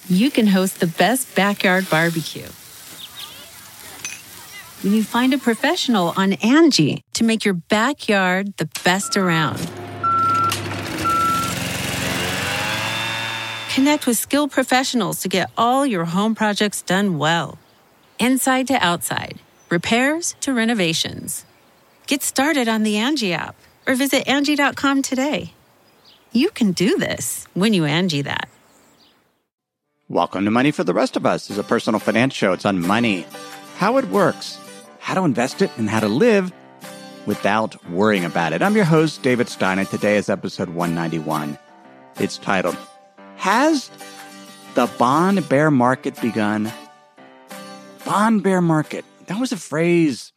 you can host the best backyard barbecue. When you find a professional on Angie to make your backyard the best around. Connect with skilled professionals to get all your home projects done well. Inside to outside, repairs to renovations. Get started on the Angie app or visit Angie.com today. You can do this when you Angie that. Welcome to Money for the Rest of Us. This is a personal finance show. It's on money, how it works, how to invest it, and how to live without worrying about it. I'm your host, David Stein, and today is episode 191. It's titled, Has the Bond Bear Market Begun? Bond bear market. That was a phrase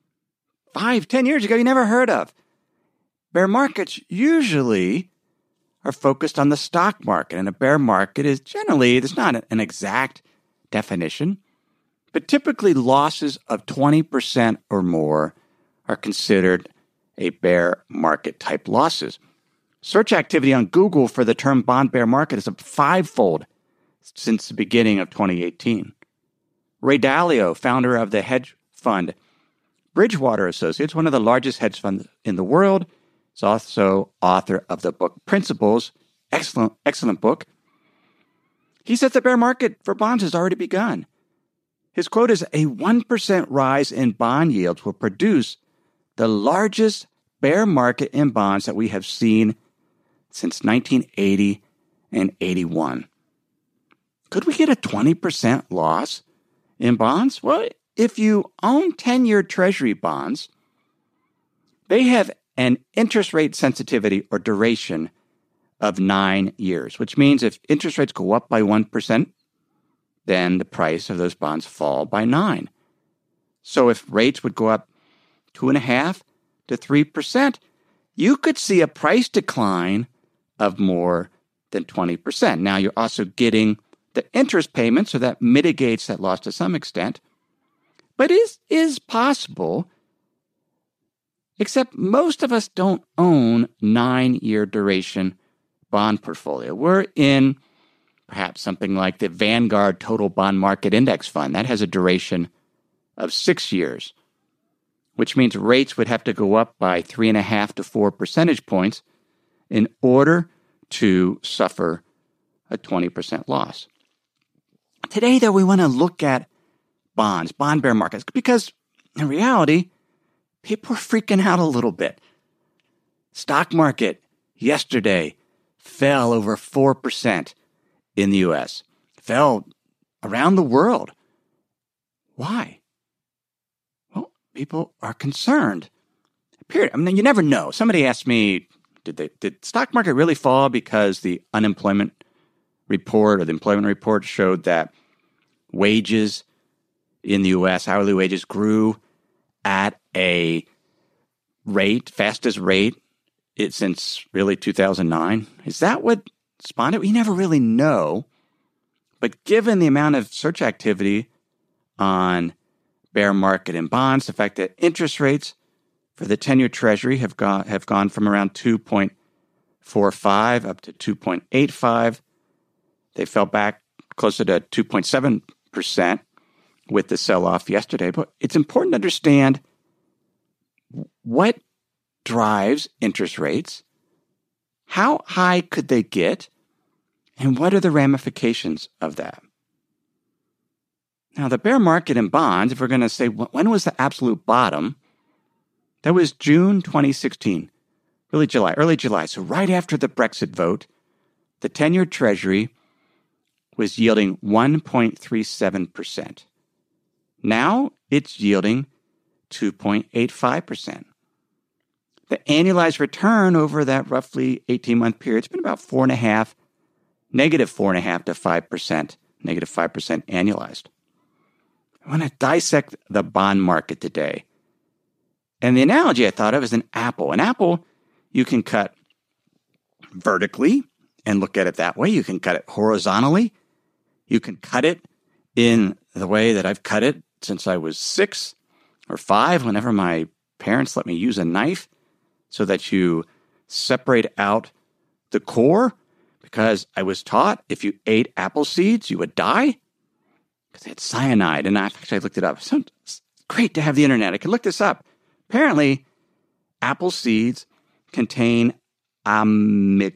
5-10 years ago you never heard of. Bear markets usually are focused on the stock market, and a bear market is generally, there's not an exact definition, but typically losses of 20% or more are considered a bear market type losses. Search activity on Google for the term bond bear market is up 5-fold since the beginning of 2018. Ray Dalio, founder of the hedge fund Bridgewater Associates, one of the largest hedge funds in the world, is also author of the book Principles, excellent book. He says the bear market for bonds has already begun. His quote is, a 1% rise in bond yields will produce the largest bear market in bonds that we have seen since 1980 and 81. Could we get a 20% loss in bonds? Well, if you own 10-year Treasury bonds, they have an interest rate sensitivity or duration of 9 years, which means if interest rates go up by 1%, then the price of those bonds fall by 9. So if rates would go up 2.5% to 3%, you could see a price decline of more than 20%. Now, you're also getting the interest payment, so that mitigates that loss to some extent. But it is possible, except most of us don't own 9-year duration bond portfolio. We're in perhaps something like the Vanguard Total Bond Market Index Fund. That has a duration of 6 years, which means rates would have to go up by 3.5 to 4 percentage points in order to suffer a 20% loss. Today, though, we want to look at bonds, bond bear markets, because in reality, people are freaking out a little bit. Stock market yesterday fell over 4% in the U.S., fell around the world. Why? Well, people are concerned. Period. I mean, you never know. Somebody asked me, did stock market really fall because the unemployment report or the employment report showed that wages in the U.S., hourly wages grew at a rate, fastest rate since really 2009? Is that what spawned it? We never really know. But given the amount of search activity on bear market and bonds, the fact that interest rates for the 10-year Treasury have gone from around 2.45 up to 2.85. They fell back closer to 2.7% with the sell-off yesterday. But it's important to understand what drives interest rates, how high could they get, and what are the ramifications of that. Now, the bear market in bonds, if we're going to say when was the absolute bottom, that was June 2016, early July. So right after the Brexit vote, the 10-year Treasury was yielding 1.37%. Now it's yielding 2.85%. The annualized return over that roughly 18-month period has been about negative 4.5% to 5%, negative 5% annualized. I want to dissect the bond market today. And the analogy I thought of is an apple. An apple, you can cut vertically and look at it that way. You can cut it horizontally. You can cut it in the way that I've cut it since I was 6 or 5, whenever my parents let me use a knife, so that you separate out the core. because I was taught if you ate apple seeds, you would die because they had cyanide. And I looked it up. So it's great to have the internet. I could look this up. Apparently, apple seeds contain amygdalin,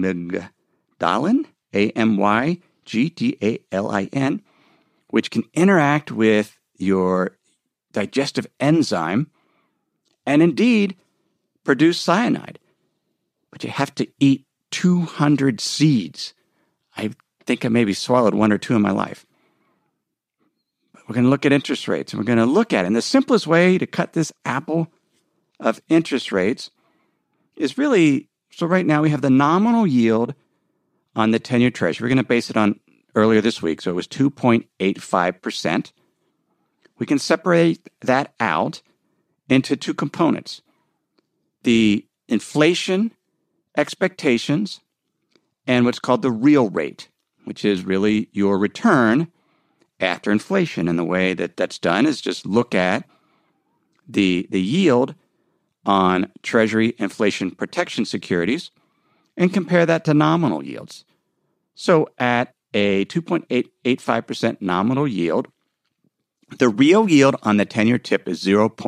amygdalin, which can interact with your digestive enzyme and indeed produce cyanide. But you have to eat 200 seeds. I think I maybe swallowed 1 or 2 in my life. But we're going to look at interest rates, and we're going to look at it. And the simplest way to cut this apple of interest rates is really, so right now we have the nominal yield on the 10-year Treasury. We're going to base it on earlier this week, so it was 2.85%. We can separate that out into 2 components. The inflation expectations and what's called the real rate, which is really your return after inflation. And the way that that's done is just look at the yield on Treasury inflation protection securities and compare that to nominal yields. So at a 2.885% nominal yield, the real yield on the 10-year tip is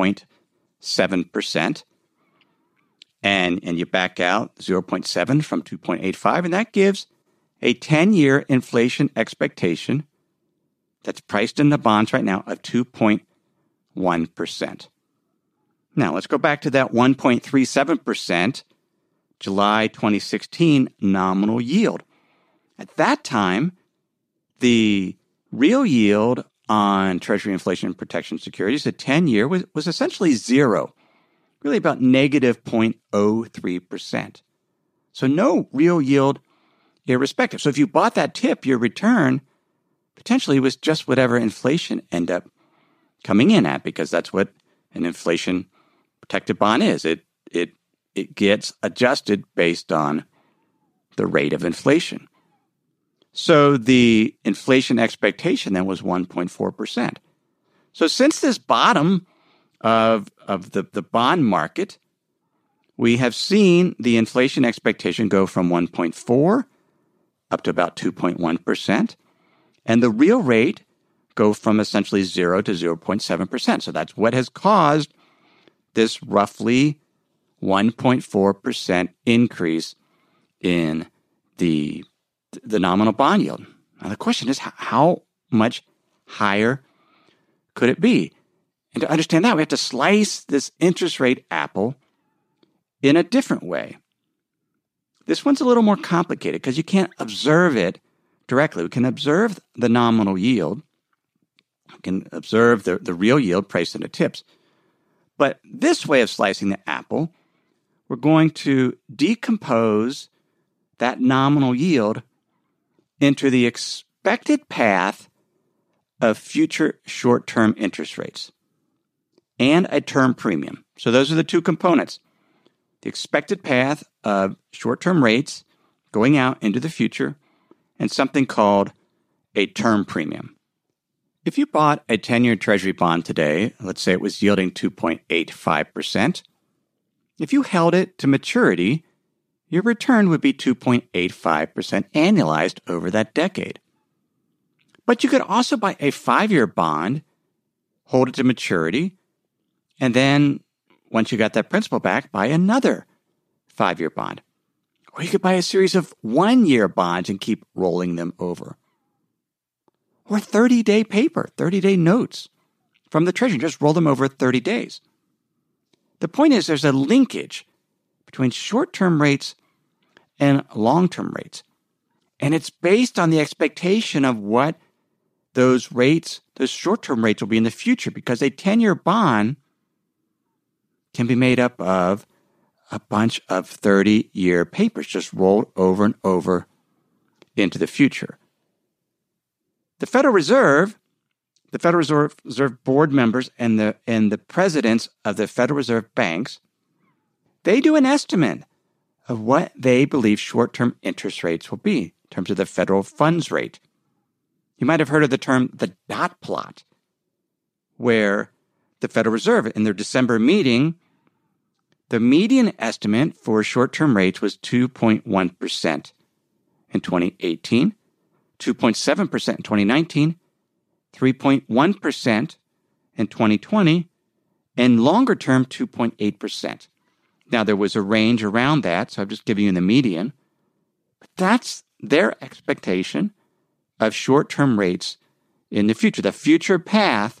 0.7%. And you back out 0.7 from 2.85, and that gives a 10-year inflation expectation that's priced in the bonds right now of 2.1%. Now, let's go back to that 1.37% July 2016 nominal yield. At that time, the real yield on Treasury inflation protection securities, the 10-year, was essentially zero, really about negative 0.03%. So no real yield irrespective. So if you bought that tip, your return potentially was just whatever inflation ended up coming in at, because that's what an inflation protected bond is. It gets adjusted based on the rate of inflation. So the inflation expectation then was 1.4%. So since this bottom of the bond market, we have seen the inflation expectation go from 1.4 up to about 2.1%, and the real rate go from essentially 0 to 0.7%. So that's what has caused this roughly 1.4% increase in the nominal bond yield. Now the question is, how much higher could it be? And to understand that, we have to slice this interest rate apple in a different way. This one's a little more complicated because you can't observe it directly. We can observe the nominal yield. We can observe the real yield priced into tips. But this way of slicing the apple, we're going to decompose that nominal yield into the expected path of future short-term interest rates and a term premium. So those are the 2 components. The expected path of short-term rates going out into the future and something called a term premium. If you bought a 10-year Treasury bond today, let's say it was yielding 2.85%, if you held it to maturity, your return would be 2.85% annualized over that decade. But you could also buy a 5-year bond, hold it to maturity, and then once you got that principal back, buy another 5-year bond. Or you could buy a series of 1-year bonds and keep rolling them over. Or 30-day paper, 30-day notes from the Treasury. Just roll them over 30 days. The point is there's a linkage between short-term rates and long-term rates. And it's based on the expectation of what those rates, those short-term rates will be in the future, because a 10-year bond can be made up of a bunch of 30-year papers just rolled over and over into the future. The Federal Reserve board members and the presidents of the Federal Reserve banks, they do an estimate of what they believe short-term interest rates will be in terms of the federal funds rate. You might have heard of the term the dot plot, where the Federal Reserve, in their December meeting, the median estimate for short-term rates was 2.1%. in 2018, 2.7% in 2019, 3.1% in 2020, and longer term, 2.8%. Now, there was a range around that, so I'm just giving you the median. But that's their expectation of short-term rates in the future path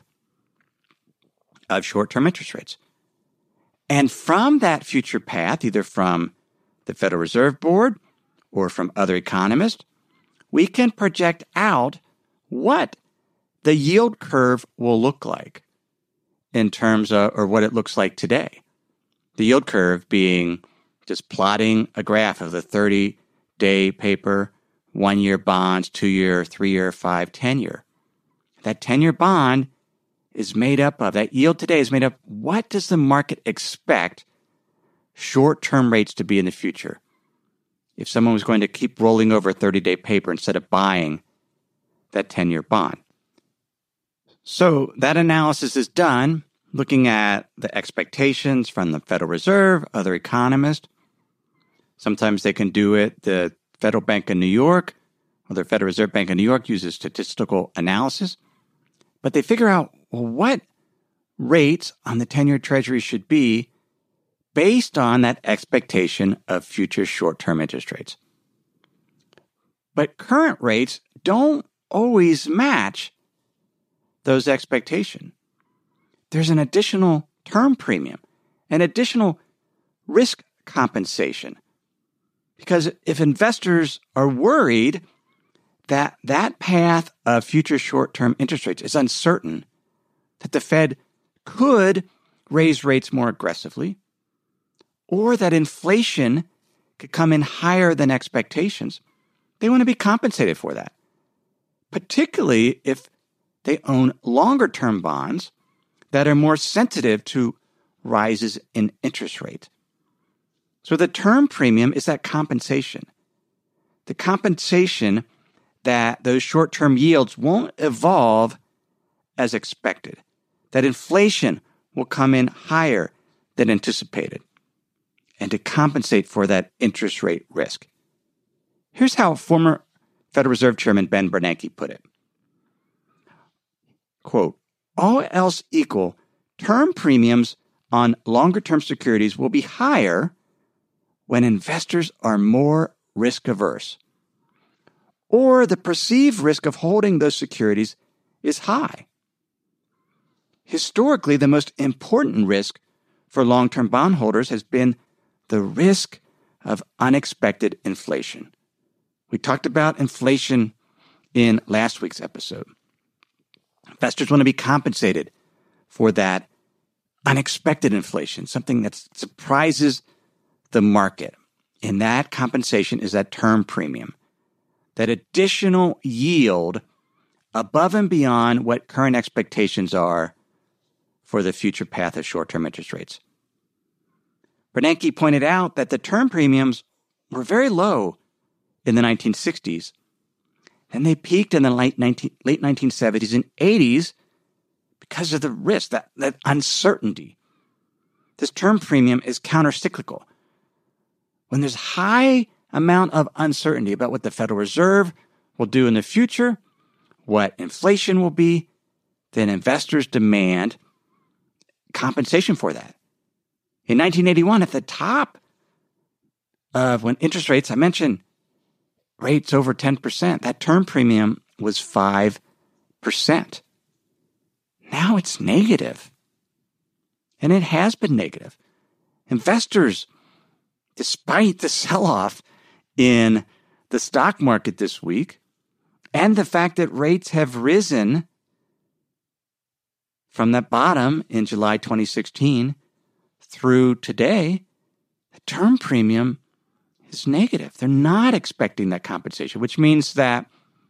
of short-term interest rates. And from that future path, either from the Federal Reserve Board or from other economists, we can project out what the yield curve will look like in terms of, or what it looks like today. The yield curve being just plotting a graph of the 30-day paper, 1-year bonds, 2-year, 3-year, 5, 10-year. That 10-year bond is made up of, that yield today is made up, what does the market expect short-term rates to be in the future? If someone was going to keep rolling over a 30-day paper instead of buying that 10-year bond. So that analysis is done looking at the expectations from the Federal Reserve, other economists. Sometimes they can do it. The Federal Bank of New York, or the Federal Reserve Bank of New York, uses statistical analysis. But they figure out, well, what rates on the 10-year Treasury should be based on that expectation of future short-term interest rates. But current rates don't always match those expectations. There's an additional term premium, an additional risk compensation. Because if investors are worried that that path of future short-term interest rates is uncertain, that the Fed could raise rates more aggressively, or that inflation could come in higher than expectations, they want to be compensated for that, particularly if they own longer-term bonds that are more sensitive to rises in interest rate. So the term premium is that compensation. The compensation that those short-term yields won't evolve as expected, that inflation will come in higher than anticipated, and to compensate for that interest rate risk. Here's how former Federal Reserve Chairman Ben Bernanke put it. Quote, all else equal, term premiums on longer-term securities will be higher when investors are more risk-averse, or the perceived risk of holding those securities is high. Historically, the most important risk for long-term bondholders has been the risk of unexpected inflation. We talked about inflation in last week's episode. Investors want to be compensated for that unexpected inflation, something that surprises the market. And that compensation is that term premium, that additional yield above and beyond what current expectations are for the future path of short-term interest rates. Bernanke pointed out that the term premiums were very low in the 1960s, and they peaked in the late 1970s and 80s because of the risk, that uncertainty. This term premium is countercyclical. When there's high amount of uncertainty about what the Federal Reserve will do in the future, what inflation will be, then investors demand compensation for that. In 1981, at the top of when interest rates, I mentioned rates over 10%, that term premium was 5%. Now it's negative. And it has been negative. Investors, despite the sell-off in the stock market this week, and the fact that rates have risen from that bottom in July 2016 through today, the term premium is negative. They're not expecting that compensation, which means that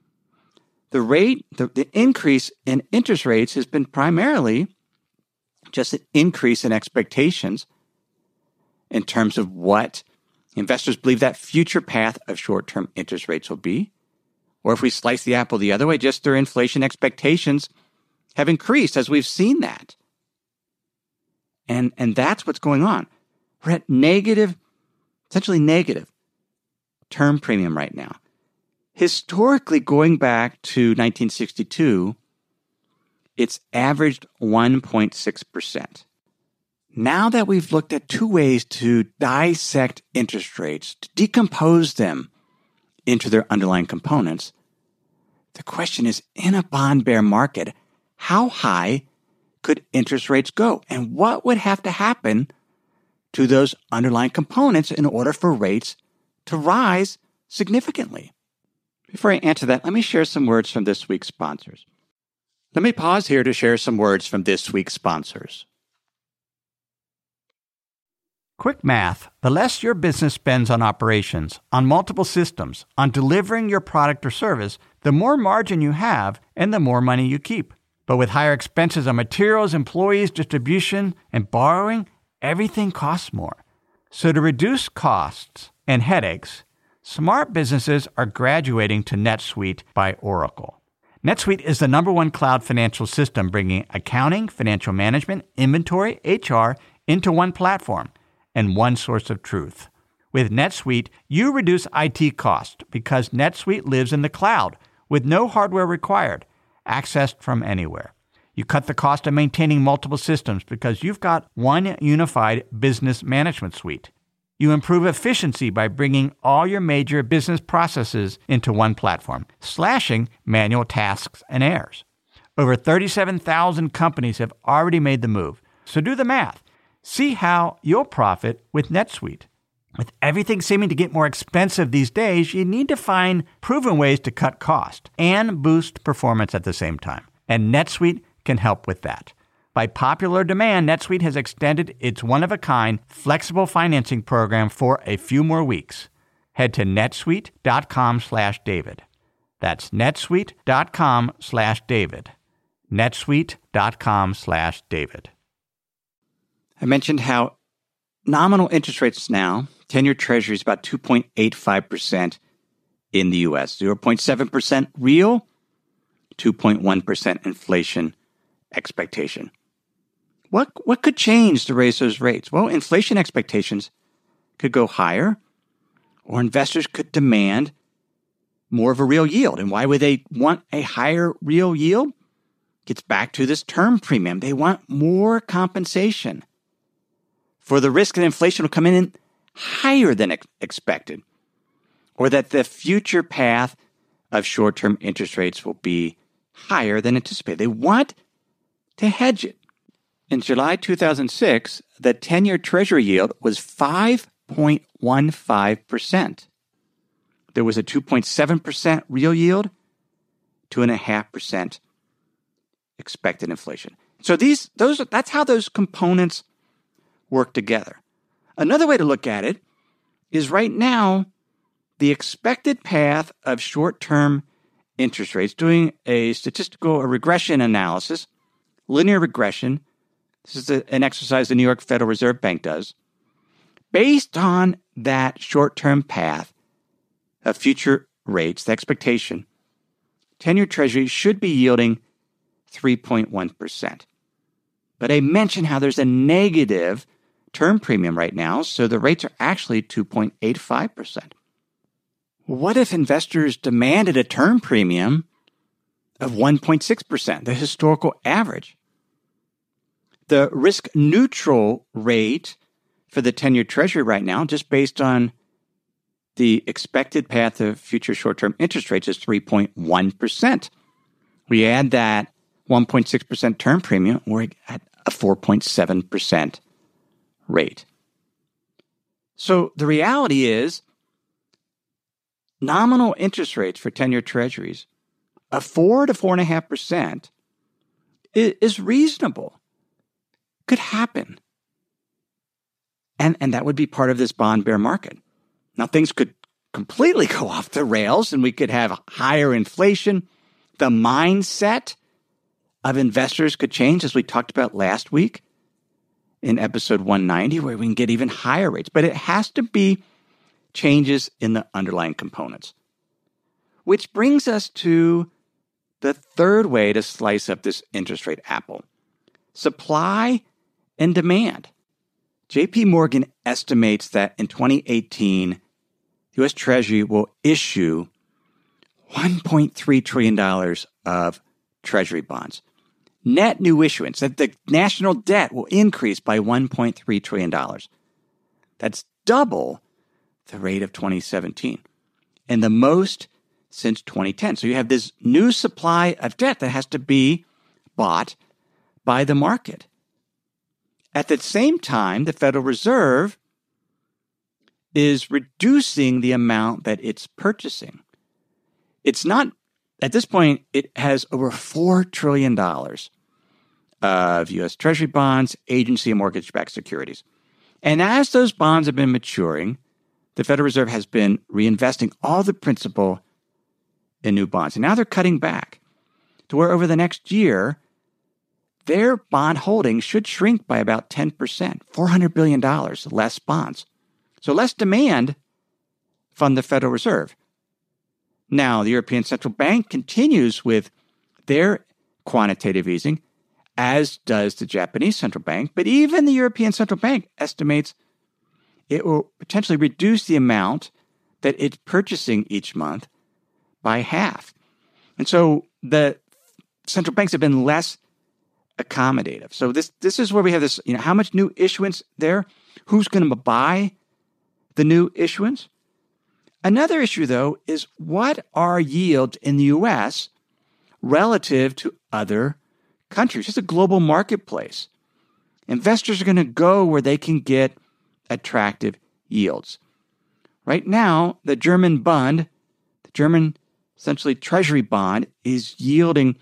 the increase in interest rates has been primarily just an increase in expectations in terms of what investors believe that future path of short-term interest rates will be. Or if we slice the apple the other way, just their inflation expectations have increased as we've seen that. And that's what's going on. We're at negative, essentially negative term premium right now. Historically, going back to 1962, it's averaged 1.6%. Now that we've looked at two ways to dissect interest rates, to decompose them into their underlying components, the question is, in a bond bear market, how high could interest rates go? And what would have to happen to those underlying components in order for rates to rise significantly? Before I answer that, let me share some words from this week's sponsors. Let me pause here to share some words from this week's sponsors. Quick math. The less your business spends on operations, on multiple systems, on delivering your product or service, the more margin you have and the more money you keep. But with higher expenses on materials, employees, distribution, and borrowing, everything costs more. So to reduce costs and headaches, smart businesses are graduating to NetSuite by Oracle. NetSuite is the #1 cloud financial system, bringing accounting, financial management, inventory, HR into one platform and one source of truth. With NetSuite, you reduce IT costs because NetSuite lives in the cloud with no hardware required, accessed from anywhere. You cut the cost of maintaining multiple systems because you've got one unified business management suite. You improve efficiency by bringing all your major business processes into one platform, slashing manual tasks and errors. Over 37,000 companies have already made the move. So do the math. See how you'll profit with NetSuite. With everything seeming to get more expensive these days, you need to find proven ways to cut cost and boost performance at the same time. And NetSuite can help with that. By popular demand, NetSuite has extended its one-of-a-kind flexible financing program for a few more weeks. Head to netsuite.com/David. That's netsuite.com/David. netsuite.com/David. I mentioned how nominal interest rates now, 10-year Treasury is about 2.85% in the U.S., 0.7% real, 2.1% inflation expectation. What could change to raise those rates? Well, inflation expectations could go higher, or investors could demand more of a real yield. And why would they want a higher real yield? Gets back to this term premium. They want more compensation for the risk that inflation will come in higher than expected, or that the future path of short-term interest rates will be higher than anticipated. They want to hedge it. In July 2006, the 10-year Treasury yield was 5.15%. There was a 2.7% real yield, 2.5% expected inflation. So that's how those components work together. Another way to look at it is right now, the expected path of short-term interest rates, doing a statistical regression analysis, linear regression. This is an exercise the New York Federal Reserve Bank does. Based on that short-term path of future rates, the expectation, 10-year Treasury should be yielding 3.1%. But I mentioned how there's a negative term premium right now, so the rates are actually 2.85%. What if investors demanded a term premium of 1.6%, the historical average? The risk-neutral rate for the 10-year Treasury right now, just based on the expected path of future short-term interest rates, is 3.1%. We add that 1.6% term premium, we're at a 4.7% rate. So the reality is, nominal interest rates for 10-year Treasuries of 4 to 4.5% is reasonable. Could happen. And that would be part of this bond bear market. Now, things could completely go off the rails and we could have higher inflation. The mindset of investors could change, as we talked about last week in episode 190, where we can get even higher rates. But it has to be changes in the underlying components. Which brings us to the third way to slice up this interest rate apple: supply and demand. JP Morgan estimates that in 2018, the U.S. Treasury will issue $1.3 trillion of Treasury bonds. Net new issuance, that the national debt will increase by $1.3 trillion. That's double the rate of 2017 and the most since 2010. So you have this new supply of debt that has to be bought by the market. At the same time, the Federal Reserve is reducing the amount that it's purchasing. It's not, at this point, it has over $4 trillion of U.S. Treasury bonds, agency and mortgage-backed securities. And as those bonds have been maturing, the Federal Reserve has been reinvesting all the principal in new bonds. And now they're cutting back to where over the next year, their bond holdings should shrink by about 10%, $400 billion less bonds. So less demand from the Federal Reserve. Now, the European Central Bank continues with their quantitative easing, as does the Japanese Central Bank. But even the European Central Bank estimates it will potentially reduce the amount that it's purchasing each month by half. And so the central banks have been less accommodative. So this is where we have this, how much new issuance there? Who's going to buy the new issuance? Another issue, though, is what are yields in the U.S. relative to other countries? It's a global marketplace. Investors are going to go where they can get attractive yields. Right now, the German bond, the German essentially treasury bond, is yielding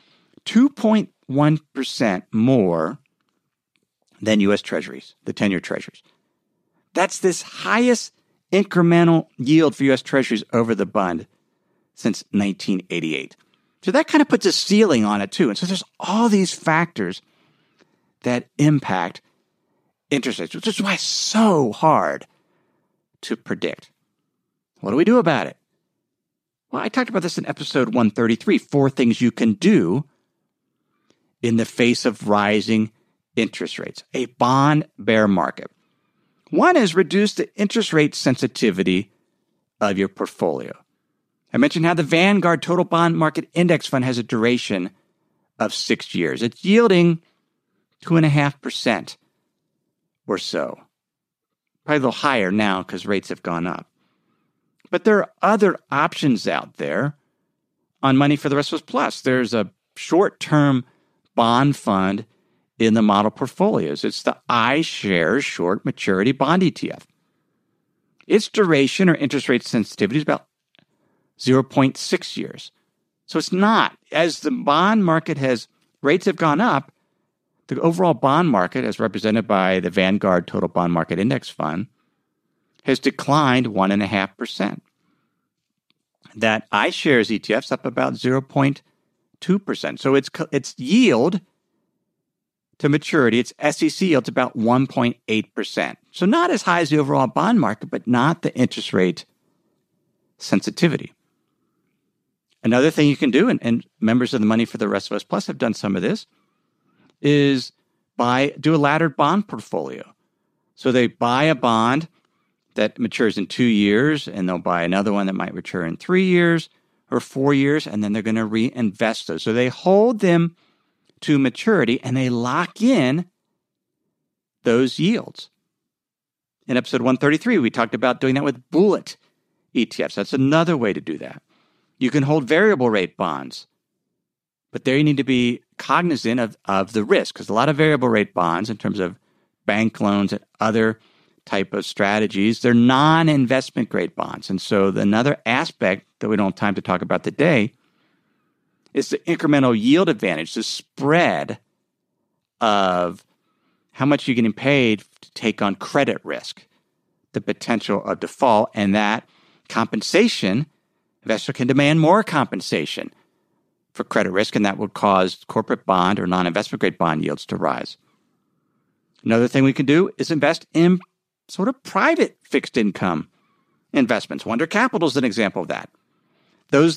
2.1% more than U.S. Treasuries, the 10-year Treasuries. That's this highest incremental yield for U.S. Treasuries over the bond since 1988. So that kind of puts a ceiling on it, too. And so there's all these factors that impact interest rates, which is why it's so hard to predict. What do we do about it? Well, I talked about this in episode 133, 4 things you can do in the face of rising interest rates, a bond bear market. One is reduce the interest rate sensitivity of your portfolio. I mentioned how the Vanguard Total Bond Market Index Fund has a duration of 6 years. It's yielding 2.5% or so. Probably a little higher now because rates have gone up. But there are other options out there on Money for the Rest of Us Plus. There's a short-term bond fund in the model portfolios. It's the iShares Short Maturity Bond ETF. Its duration or interest rate sensitivity is about 0.6 years. So it's not. As the bond market rates have gone up, the overall bond market, as represented by the Vanguard Total Bond Market Index Fund, has declined 1.5%. That iShares ETF's up about 0.2%. So its yield to maturity, its SEC yield's about 1.8%. So not as high as the overall bond market, but not the interest rate sensitivity. Another thing you can do, and members of the Money for the Rest of Us Plus have done some of this, is do a laddered bond portfolio. So they buy a bond that matures in 2 years, and they'll buy another one that might mature in 3 years or 4 years, and then they're going to reinvest those. So they hold them to maturity, and they lock in those yields. In episode 133, we talked about doing that with bullet ETFs. That's another way to do that. You can hold variable rate bonds, but there you need to be cognizant of the risk, because a lot of variable rate bonds, in terms of bank loans and other type of strategies, they're non-investment grade bonds. And so another aspect that we don't have time to talk about today is the incremental yield advantage, the spread of how much you're getting paid to take on credit risk, the potential of default, and that compensation. Investor can demand more compensation for credit risk, and that would cause corporate bond or non-investment grade bond yields to rise. Another thing we can do is invest in sort of private fixed income investments. Wonder Capital is an example of that. Those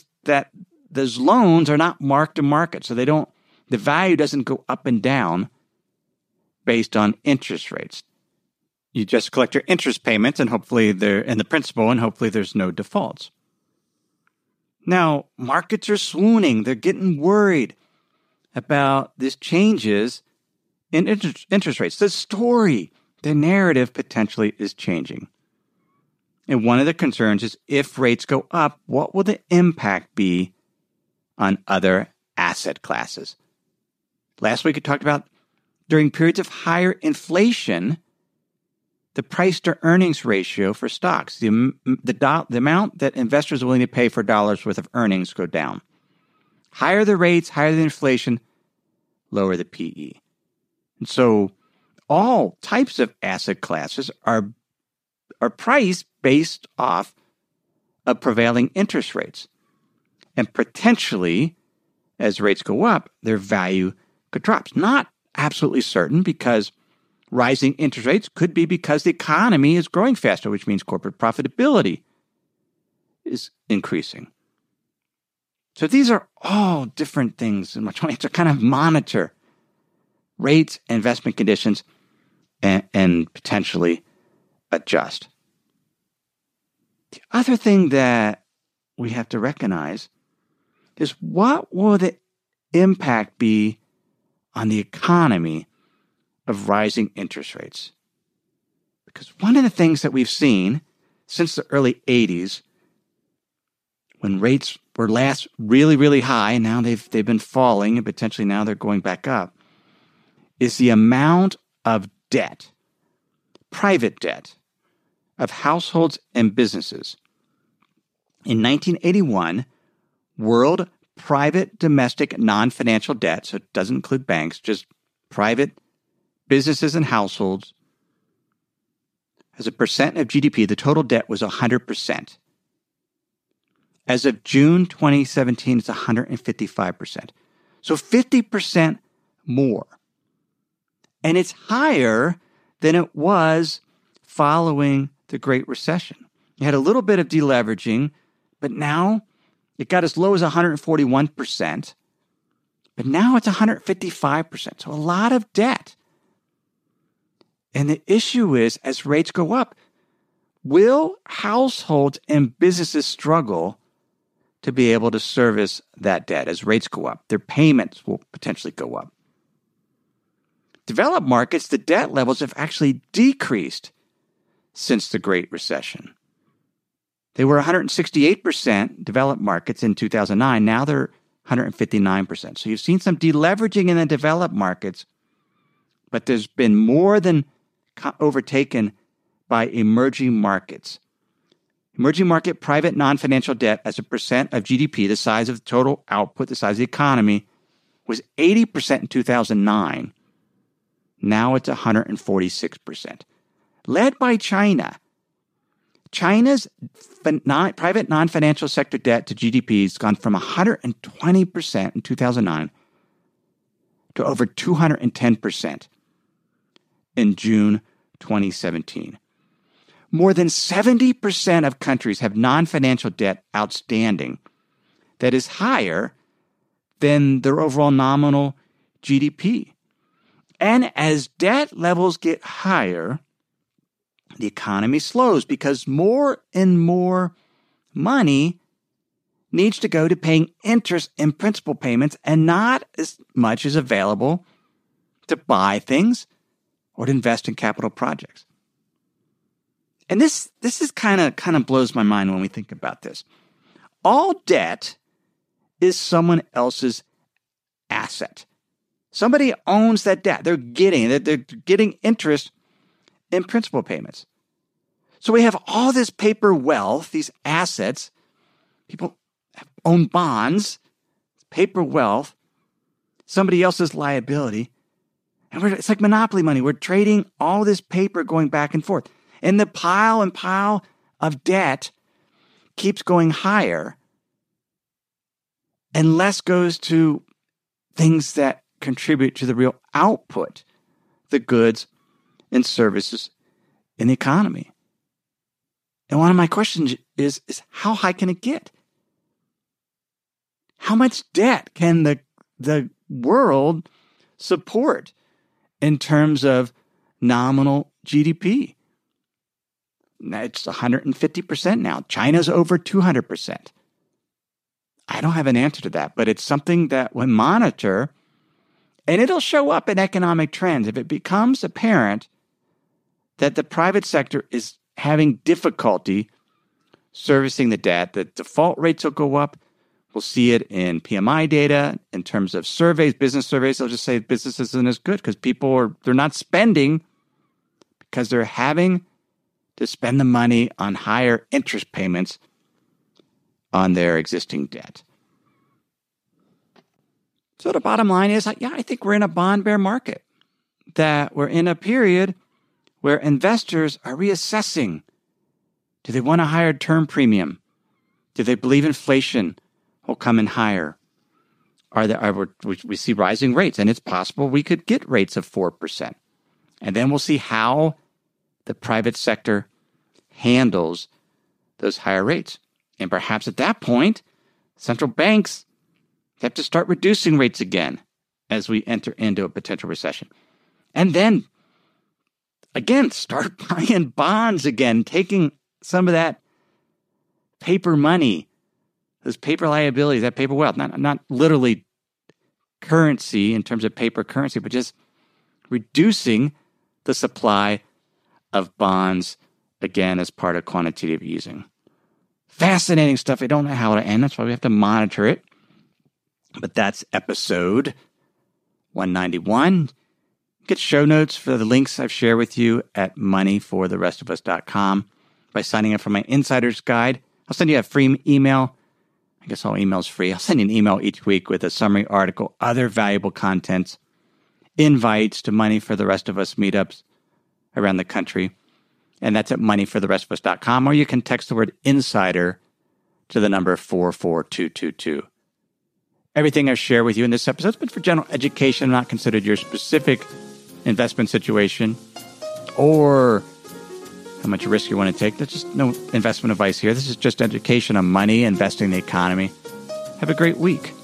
loans are not marked to market, so the value doesn't go up and down based on interest rates. You just collect your interest payments and hopefully the principal, and hopefully there's no defaults. Now, markets are swooning. They're getting worried about these changes in interest rates. The story, the narrative potentially is changing. And one of the concerns is if rates go up, what will the impact be on other asset classes? Last week, we talked about during periods of higher inflation, the price to earnings ratio for stocks, the amount that investors are willing to pay for dollars worth of earnings go down. Higher the rates, higher the inflation, lower the PE. And so all types of asset classes are priced based off of prevailing interest rates. And potentially, as rates go up, their value could drop. Not absolutely certain, because rising interest rates could be because the economy is growing faster, which means corporate profitability is increasing. So these are all different things in which we have to kind of monitor rates, investment conditions, and potentially adjust. The other thing that we have to recognize is what will the impact be on the economy of rising interest rates? Because one of the things that we've seen since the early 80s, when rates were last really, really high, and now they've been falling, and potentially now they're going back up, is the amount of debt, private debt, of households and businesses. In 1981, world private domestic non-financial debt, so it doesn't include banks, just private businesses and households, as a percent of GDP, the total debt was 100%. As of June 2017, it's 155%. So 50% more. And it's higher than it was following the Great Recession. You had a little bit of deleveraging, but now it got as low as 141%. But now it's 155%. So a lot of debt. And the issue is, as rates go up, will households and businesses struggle to be able to service that debt as rates go up? Their payments will potentially go up. Developed markets, the debt levels have actually decreased since the Great Recession. They were 168% developed markets in 2009. Now they're 159%. So you've seen some deleveraging in the developed markets, but there's been more than overtaken by emerging markets. Emerging market private non-financial debt as a percent of GDP, the size of the total output, the size of the economy, was 80% in 2009. Now it's 146%. Led by China. China's private non-financial sector debt to GDP has gone from 120% in 2009 to over 210% in June 2017. More than 70% of countries have non-financial debt outstanding that is higher than their overall nominal GDP. And as debt levels get higher, the economy slows because more and more money needs to go to paying interest and principal payments, and not as much is available to buy things or to invest in capital projects. And this is kind of blows my mind when we think about this. All debt is someone else's asset. Somebody owns that debt. They're getting interest in principal payments. So we have all this paper wealth, these assets. People own bonds, paper wealth, somebody else's liability. And it's like monopoly money. We're trading all this paper going back and forth. And the pile and pile of debt keeps going higher, and less goes to things that contribute to the real output, the goods and services in the economy. And one of my questions is how high can it get? How much debt can the world support in terms of nominal GDP? It's 150% now. China's over 200%. I don't have an answer to that, but it's something that we monitor, and it'll show up in economic trends. If it becomes apparent that the private sector is having difficulty servicing the debt, the default rates will go up. We'll see it in PMI data, in terms of surveys, business surveys. They'll just say business isn't as good because they're not spending because they're having to spend the money on higher interest payments on their existing debt. So the bottom line is, I think we're in a bond bear market, that we're in a period where investors are reassessing. Do they want a higher term premium? Do they believe inflation will come in higher? We see rising rates, and it's possible we could get rates of 4%. And then we'll see how the private sector handles those higher rates. And perhaps at that point, central banks have to start reducing rates again as we enter into a potential recession. And then, again, start buying bonds again, taking some of that paper money, those paper liabilities, that paper wealth, not literally currency in terms of paper currency, but just reducing the supply of bonds, again, as part of quantitative easing. Fascinating stuff. I don't know how to end. That's why we have to monitor it. But that's episode 191. Get show notes for the links I've shared with you at moneyfortherestofus.com by signing up for my Insider's Guide. I'll send you a free email. I guess all email's free. I'll send you an email each week with a summary article, other valuable contents, invites to Money for the Rest of Us meetups around the country. And that's at moneyfortherestofus.com, or you can text the word insider to the number 44222. Everything I share with you in this episode has been for general education, not considered your specific investment situation or how much risk you want to take. There's just no investment advice here. This is just education on money, investing, the economy. Have a great week.